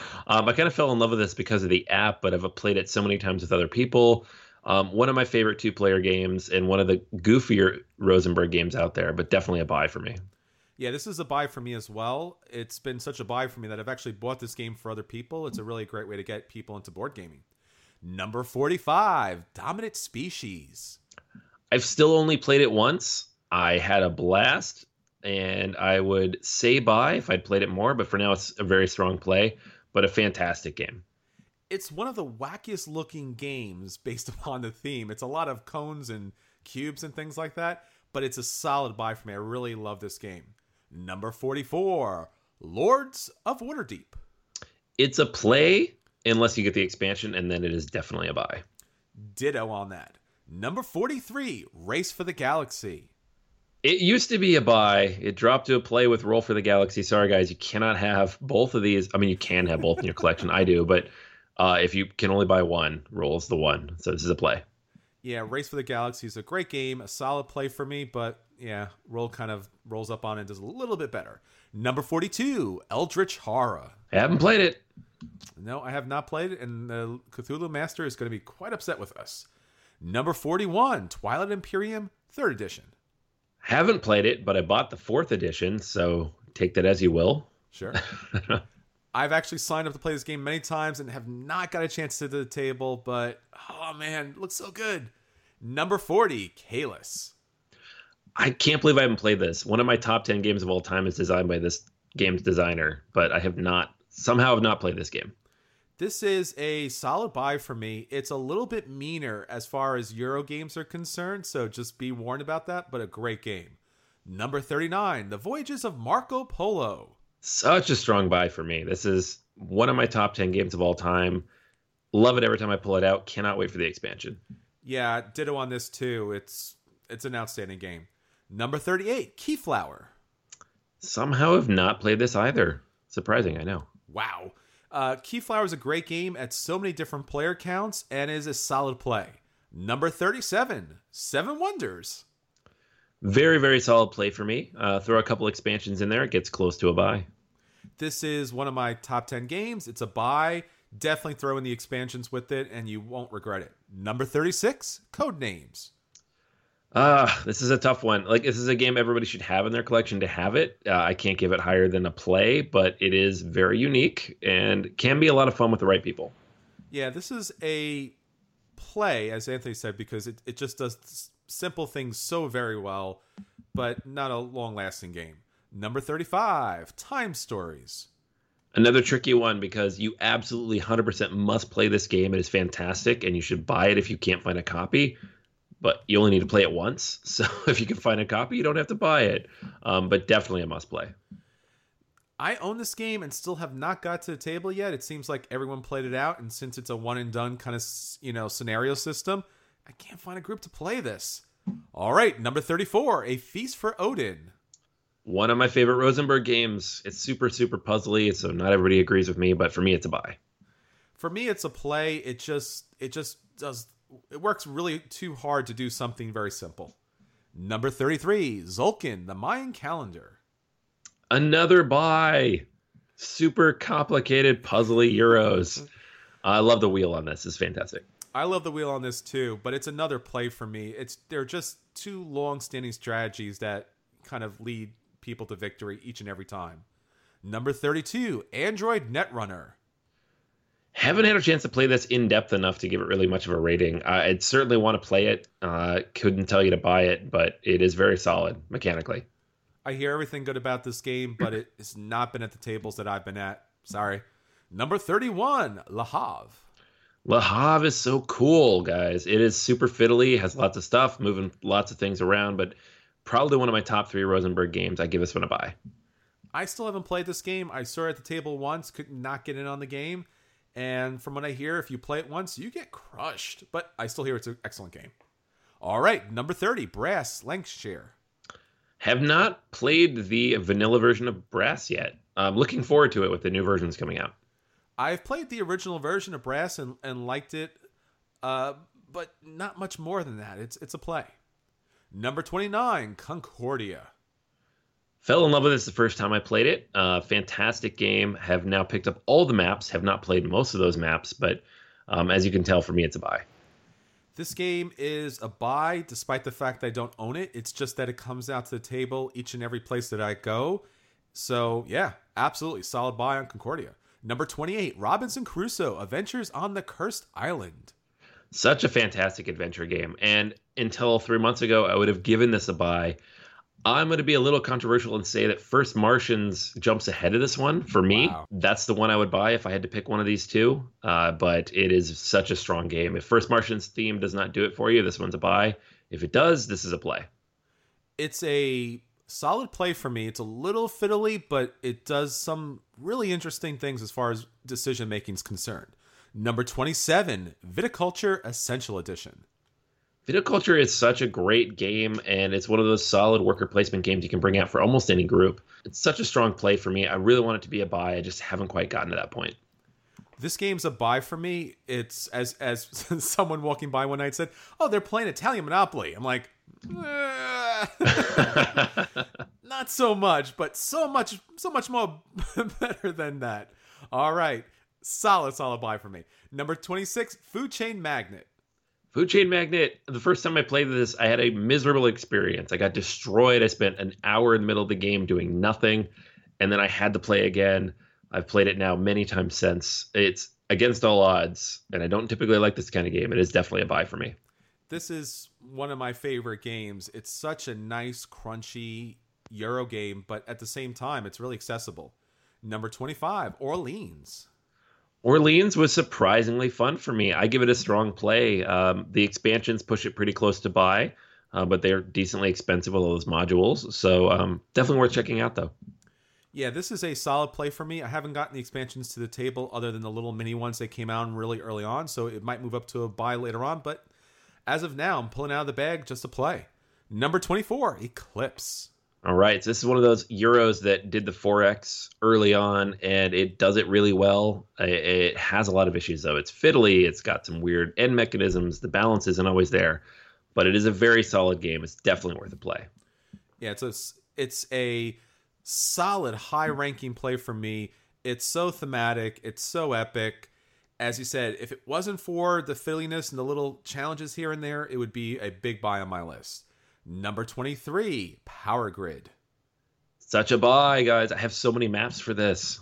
I kind of fell in love with this because of the app, but I've played it so many times with other people. One of my favorite 2-player games and one of the goofier Rosenberg games out there, but definitely a buy for me. Yeah, this is a buy for me as well. It's been such a buy for me that I've actually bought this game for other people. It's a really great way to get people into board gaming. Number 45, Dominant Species. I've still only played it once. I had a blast, and I would say buy if I'd played it more, but for now it's a very strong play, but a fantastic game. It's one of the wackiest looking games based upon the theme. It's a lot of cones and cubes and things like that, but it's a solid buy for me. I really love this game. Number 44, Lords of Waterdeep. It's a play unless you get the expansion, and then it is definitely a buy. Ditto on that. Number 43, Race for the Galaxy. It used to be a buy. It dropped to a play with Roll for the Galaxy. Sorry, guys, you cannot have both of these. I mean, you can have both in your collection. I do, but if you can only buy one, Roll's the one. So this is a play. Yeah, Race for the Galaxy is a great game, a solid play for me, but yeah, Roll kind of rolls up on it and does a little bit better. Number 42, Eldritch Horror. I haven't played it. No, I have not played it, and the Cthulhu Master is going to be quite upset with us. Number 41, Twilight Imperium, 3rd edition. Haven't played it, but I bought the 4th edition, so take that as you will. Sure. I've actually signed up to play this game many times and have not got a chance to sit at the table, but oh man, it looks so good. Number 40, Kalis. I can't believe I haven't played this. One of my top 10 games of all time is designed by this game's designer, but I have not played this game. This is a solid buy for me. It's a little bit meaner as far as Euro games are concerned, so just be warned about that, but a great game. Number 39, The Voyages of Marco Polo. Such a strong buy for me. This is one of my top 10 games of all time. Love it every time I pull it out. Cannot wait for the expansion. Yeah, ditto on this too. It's an outstanding game. Number 38, Keyflower. Somehow have not played this either. Surprising, I know. Wow. Keyflower is a great game at so many different player counts and is a solid play. Number 37, Seven Wonders. Very, very solid play for me. Throw a couple expansions in there. It gets close to a buy. This is one of my top 10 games. It's a buy. Definitely throw in the expansions with it, and you won't regret it. Number 36, Codenames. This is a tough one. Like, this is a game everybody should have in their collection to have it. I can't give it higher than a play, but it is very unique and can be a lot of fun with the right people. Yeah, this is a play, as Anthony said, because it just does simple things so very well, but not a long-lasting game. Number 35, Time Stories. Another tricky one because you absolutely 100% must play this game. It is fantastic, and you should buy it if you can't find a copy, but you only need to play it once. So if you can find a copy, you don't have to buy it, but definitely a must-play. I own this game and still have not got to the table yet. It seems like everyone played it out, and since it's a one-and-done kind of scenario system, I can't find a group to play this. All right, number 34, A Feast for Odin. One of my favorite Rosenberg games. It's super, super puzzly, so not everybody agrees with me, but for me, it's a buy. For me, it's a play. It works really too hard to do something very simple. Number 33, Tzolk'in, the Mayan calendar. Another buy. Super complicated, puzzly Euros. I love the wheel on this. It's fantastic. I love the wheel on this too, but it's another play for me. They're just two long-standing strategies that kind of lead people to victory each and every time. Number 32, Android Netrunner. Haven't had a chance to play this in depth enough to give it really much of a rating. I'd certainly want to play it. Couldn't tell you to buy it, but it is very solid mechanically. I hear everything good about this game, but it has not been at the tables that I've been at. Sorry. Number 31, Le Havre. Le Havre is so cool, guys. It is super fiddly, has lots of stuff, moving lots of things around, but probably one of my top 3 Rosenberg games. I give this one a buy. I still haven't played this game. I saw it at the table once, could not get in on the game. And from what I hear, if you play it once, you get crushed. But I still hear it's an excellent game. All right, number 30, Brass Lancashire. Have not played the vanilla version of Brass yet. I'm looking forward to it with the new versions coming out. I've played the original version of Brass and liked it, but not much more than that. It's a play. Number 29, Concordia. Fell in love with this the first time I played it. Fantastic game. Have now picked up all the maps. Have not played most of those maps, but as you can tell, for me, it's a buy. This game is a buy, despite the fact that I don't own it. It's just that it comes out to the table each and every place that I go. So, yeah, absolutely. Solid buy on Concordia. Number 28, Robinson Crusoe, Adventures on the Cursed Island. Such a fantastic adventure game. And until 3 months ago, I would have given this a buy. I'm going to be a little controversial and say that First Martians jumps ahead of this one. For me, Wow. That's the one I would buy if I had to pick one of these two. But it is such a strong game. If First Martians theme does not do it for you, this one's a buy. If it does, this is a play. It's a solid play for me. It's a little fiddly, but it does some really interesting things as far as decision making is concerned. Number 27, Viticulture Essential Edition. Viticulture is such a great game, and it's one of those solid worker placement games you can bring out for almost any group. It's such a strong play for me. I really want it to be a buy. I just haven't quite gotten to that point. This game's a buy for me. It's as someone walking by one night said, "Oh, they're playing Italian Monopoly." I'm like, not so much, but so much more better than that. All right, solid buy for me. Number 26, Food Chain Magnate. Food Chain Magnate, the first time I played this, I had a miserable experience. I got destroyed. I spent an hour in the middle of the game doing nothing, and then I had to play again. I've played it now many times since. It's against all odds, and I don't typically like this kind of game. It is definitely a buy for me. This is one of my favorite games. It's such a nice, crunchy Euro game, but at the same time, it's really accessible. Number 25, Orleans. Orleans was surprisingly fun for me. I give it a strong play. The expansions push it pretty close to buy, but they're decently expensive with all those modules. So definitely worth checking out, though. Yeah, this is a solid play for me. I haven't gotten the expansions to the table other than the little mini ones that came out really early on, so it might move up to a buy later on. But as of now, I'm pulling out of the bag just to play. Number 24, Eclipse. All right, so this is one of those Euros that did the 4X early on, and it does it really well. It has a lot of issues, though. It's fiddly. It's got some weird end mechanisms. The balance isn't always there, but it is a very solid game. It's definitely worth a play. Yeah, it's a solid, high-ranking play for me. It's so thematic. It's so epic. As you said, if it wasn't for the fiddliness and the little challenges here and there, it would be a big buy on my list. Number 23, Power Grid. Such a buy, guys. I have so many maps for this.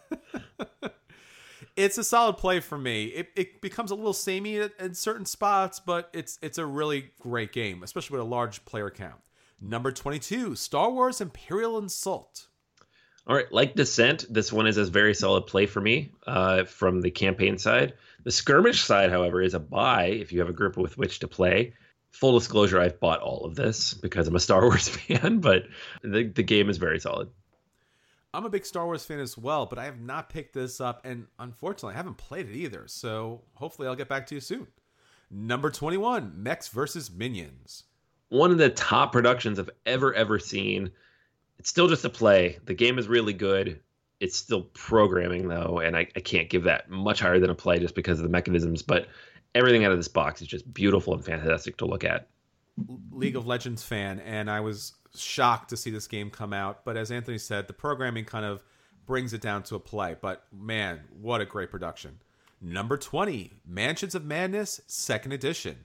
It's a solid play for me. It becomes a little samey in certain spots, but it's a really great game, especially with a large player count. Number 22, Star Wars Imperial Assault. All right, like Descent, this one is a very solid play for me from the campaign side. The skirmish side, however, is a buy if you have a group with which to play. Full disclosure, I've bought all of this because I'm a Star Wars fan, but the game is very solid. I'm a big Star Wars fan as well, but I have not picked this up, and unfortunately, I haven't played it either, so hopefully I'll get back to you soon. Number 21, Mechs vs. Minions. One of the top productions I've ever seen. It's still just a play. The game is really good. It's still programming, though, and I can't give that much higher than a play just because of the mechanisms. But everything out of this box is just beautiful and fantastic to look at. League of Legends fan, and I was shocked to see this game come out. But as Anthony said, the programming kind of brings it down to a play. But man, what a great production. Number 20, Mansions of Madness, 2nd edition.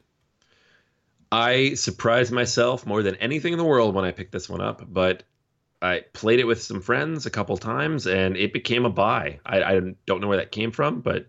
I surprised myself more than anything in the world when I picked this one up, but I played it with some friends a couple times, and it became a buy. I don't know where that came from, but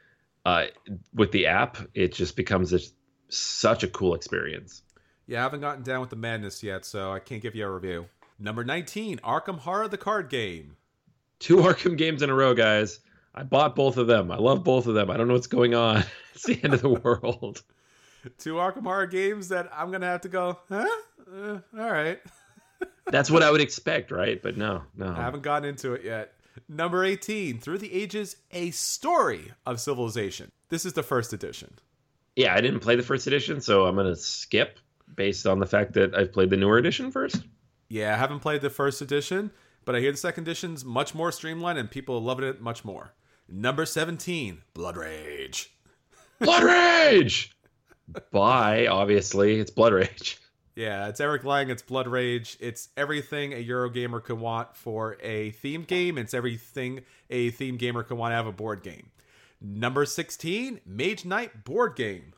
with the app, it just becomes such a cool experience. Yeah, I haven't gotten down with the madness yet, so I can't give you a review. Number 19, Arkham Horror, the card game. 2 Arkham games in a row, guys. I bought both of them. I love both of them. I don't know what's going on. It's the end of the world. 2 Arkham Horror games that I'm going to have to go, huh? All right. That's what I would expect, right? But no. I haven't gotten into it yet. Number 18, Through the Ages, A Story of Civilization. This is the 1st edition. Yeah, I didn't play the 1st edition, so I'm going to skip based on the fact that I've played the newer edition first. Yeah, I haven't played the 1st edition, but I hear the 2nd edition's much more streamlined and people are loving it much more. Number 17, Blood Rage. Blood Rage! Bye, obviously. It's Blood Rage. Yeah, it's Eric Lang. It's Blood Rage. It's everything a Eurogamer could want for a theme game. It's everything a theme gamer could want to have a board game. Number 16, Mage Knight board game.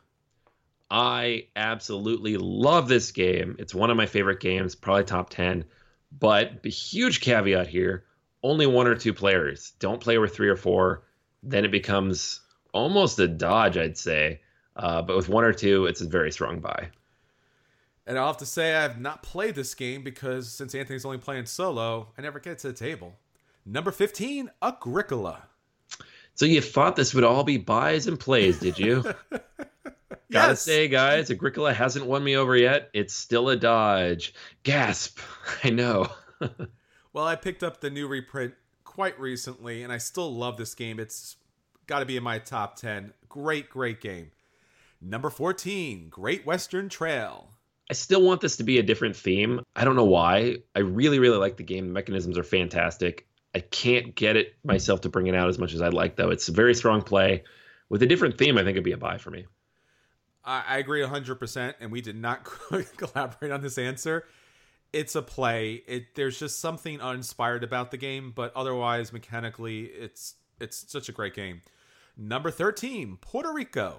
I absolutely love this game. It's one of my favorite games, probably top 10. But the huge caveat here, only 1 or 2 players. Don't play with 3 or 4. Then it becomes almost a dodge, I'd say. But with 1 or 2, it's a very strong buy. And I'll have to say I have not played this game because since Anthony's only playing solo, I never get to the table. Number 15, Agricola. So you thought this would all be buys and plays, did you? Yes. Gotta say, guys, Agricola hasn't won me over yet. It's still a dodge. Gasp. I know. Well, I picked up the new reprint quite recently, and I still love this game. It's got to be in my top 10. Great, great game. Number 14, Great Western Trail. I still want this to be a different theme. I don't know why. I really, really like the game. The mechanisms are fantastic. I can't get it myself to bring it out as much as I'd like, though. It's a very strong play. With a different theme, I think it'd be a buy for me. I agree 100%, and we did not collaborate on this answer. It's a play. There's just something uninspired about the game, but otherwise, mechanically, it's such a great game. Number 13, Puerto Rico.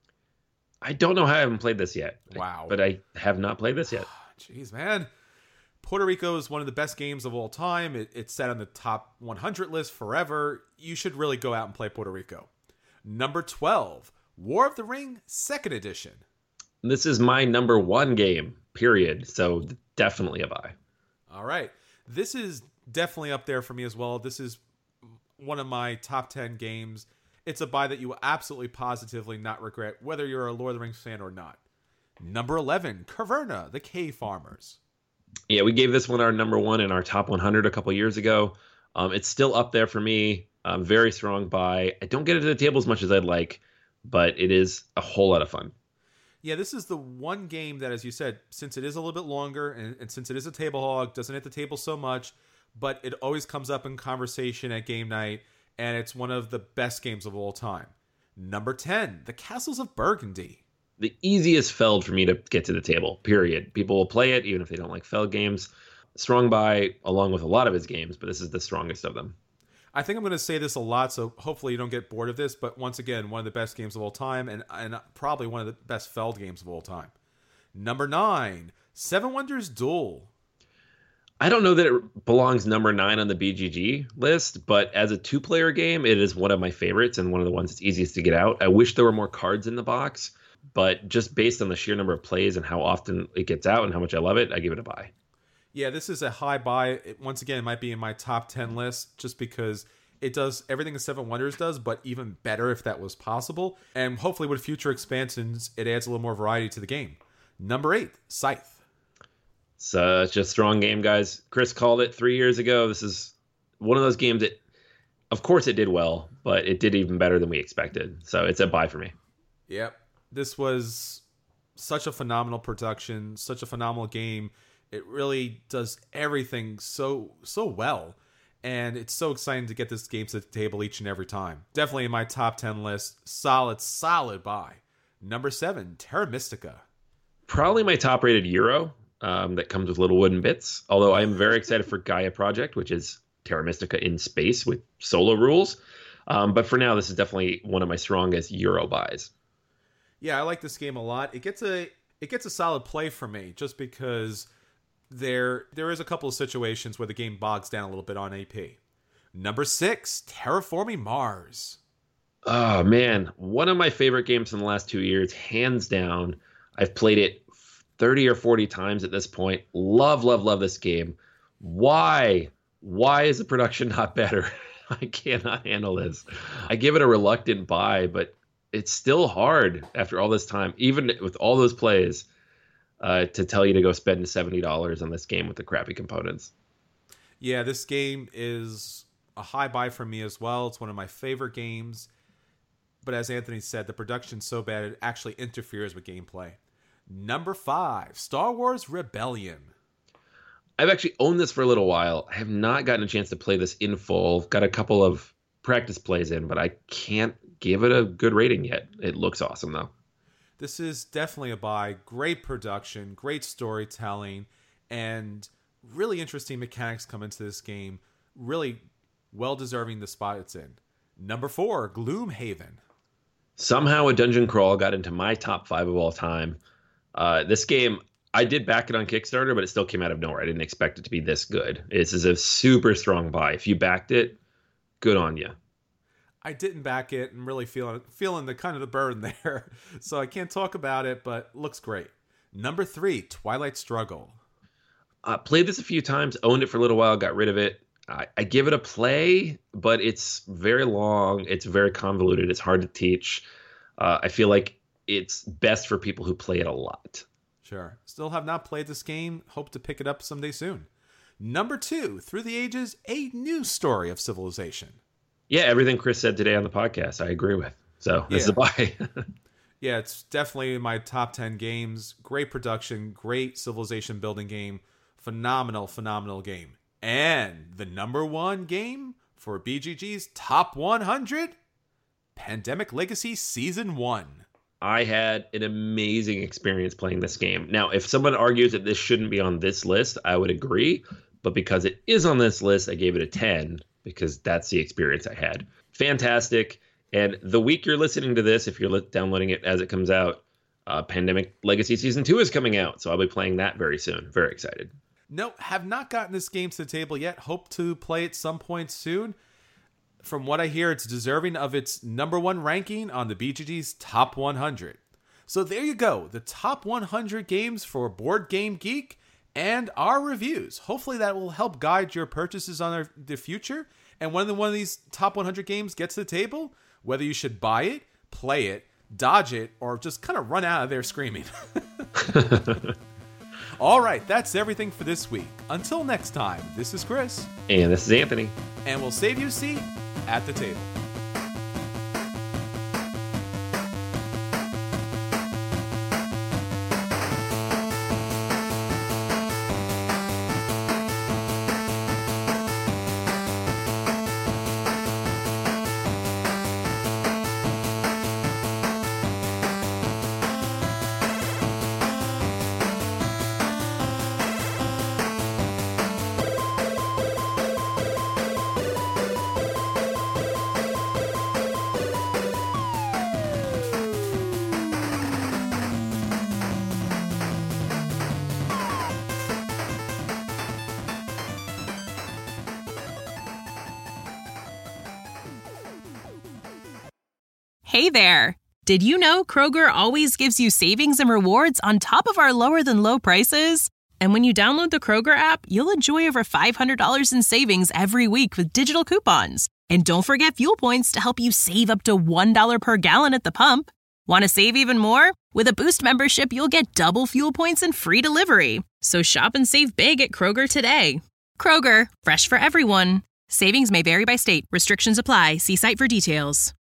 I don't know how I haven't played this yet. Wow. But I have not played this yet. Jeez, man. Puerto Rico is one of the best games of all time. It's set on the top 100 list forever. You should really go out and play Puerto Rico. Number 12, War of the Ring, 2nd edition. This is my number 1 game, period. So definitely a buy. All right. This is definitely up there for me as well. This is one of my top 10 games. It's a buy that you will absolutely positively not regret, whether you're a Lord of the Rings fan or not. Number 11, Caverna, the Cave Farmers. Yeah, we gave this one our number 1 in our top 100 a couple years ago. It's still up there for me. Very strong buy. I don't get it to the table as much as I'd like, but it is a whole lot of fun. Yeah, this is the one game that, as you said, since it is a little bit longer and since it is a table hog, doesn't hit the table so much, but it always comes up in conversation at game night, and it's one of the best games of all time. Number 10, The Castles of Burgundy. The easiest Feld for me to get to the table, period. People will play it even if they don't like Feld games. Strong buy along with a lot of his games, but this is the strongest of them. I think I'm going to say this a lot, so hopefully you don't get bored of this, but once again, one of the best games of all time, and probably one of the best Feld games of all time. Number 9, Seven Wonders Duel. I don't know that it belongs number 9 on the BGG list, but as a 2-player game, it is one of my favorites and one of the ones that's easiest to get out. I wish there were more cards in the box, but just based on the sheer number of plays and how often it gets out and how much I love it, I give it a buy. Yeah, this is a high buy. Once again, it might be in my top 10 list just because it does everything that Seven Wonders does, but even better if that was possible. And hopefully with future expansions, it adds a little more variety to the game. Number 8, Scythe. Such a strong game, guys. Chris called it 3 years ago. This is one of those games that, of course, it did well, but it did even better than we expected. So it's a buy for me. Yep. This was such a phenomenal production, such a phenomenal game. It really does everything so well. And it's so exciting to get this game to the table each and every time. Definitely in my top 10 list. Solid buy. Number 7, Terra Mystica. Probably my top rated Euro that comes with little wooden bits. Although I'm very excited for Gaia Project, which is Terra Mystica in space with solo rules. But for now, this is definitely one of my strongest Euro buys. Yeah, I like this game a lot. It gets a solid play for me just because there is a couple of situations where the game bogs down a little bit on AP. Number 6, Terraforming Mars. Oh, man. One of my favorite games in the last 2 years, hands down. I've played it 30 or 40 times at this point. Love this game. Why is the production not better? I cannot handle this. I give it a reluctant buy, but it's still hard after all this time, even with all those plays, to tell you to go spend $70 on this game with the crappy components. Yeah, this game is a high buy for me as well. It's one of my favorite games. But as Anthony said, the production's so bad it actually interferes with gameplay. Number 5, Star Wars Rebellion. I've actually owned this for a little while. I have not gotten a chance to play this in full. Got a couple of practice plays in, but I can't give it a good rating yet. It looks awesome, though. This is definitely a buy. Great production, great storytelling, and really interesting mechanics come into this game. Really well-deserving the spot it's in. Number 4, Gloomhaven. Somehow a dungeon crawl got into my top 5 of all time. This game, I did back it on Kickstarter, but it still came out of nowhere. I didn't expect it to be this good. This is a super strong buy. If you backed it, good on you. I didn't back it and really feeling the kind of the burden there. So I can't talk about it, but looks great. Number 3, Twilight Struggle. Played this a few times, owned it for a little while, got rid of it. I give it a play, but it's very long. It's very convoluted. It's hard to teach. I feel like it's best for people who play it a lot. Sure. Still have not played this game. Hope to pick it up someday soon. Number 2, Through the Ages, a new story of civilization. Yeah, everything Chris said today on the podcast, I agree with. So this is a buy. Yeah, it's definitely in my top 10 games. Great production, great civilization building game. Phenomenal game. And the number 1 game for BGG's Top 100, Pandemic Legacy Season 1. I had an amazing experience playing this game. Now, if someone argues that this shouldn't be on this list, I would agree. But because it is on this list, I gave it a 10 because that's the experience I had. Fantastic. And the week you're listening to this, if you're downloading it as it comes out, Pandemic Legacy Season 2 is coming out. So I'll be playing that very soon. Very excited. No, have not gotten this game to the table yet. Hope to play it some point soon. From what I hear, it's deserving of its number 1 ranking on the BGG's Top 100. So there you go. The top 100 games for Board Game Geek and our reviews. Hopefully that will help guide your purchases on the future. And when one of these top 100 games gets to the table, whether you should buy it, play it, dodge it, or just kind of run out of there screaming. All right, that's everything for this week. Until next time, this is Chris. And this is Anthony. And we'll save you a seat at the table. Hey there! Did you know Kroger always gives you savings and rewards on top of our lower-than-low prices? And when you download the Kroger app, you'll enjoy over $500 in savings every week with digital coupons. And don't forget fuel points to help you save up to $1 per gallon at the pump. Want to save even more? With a Boost membership, you'll get double fuel points and free delivery. So shop and save big at Kroger today. Kroger, fresh for everyone. Savings may vary by state. Restrictions apply. See site for details.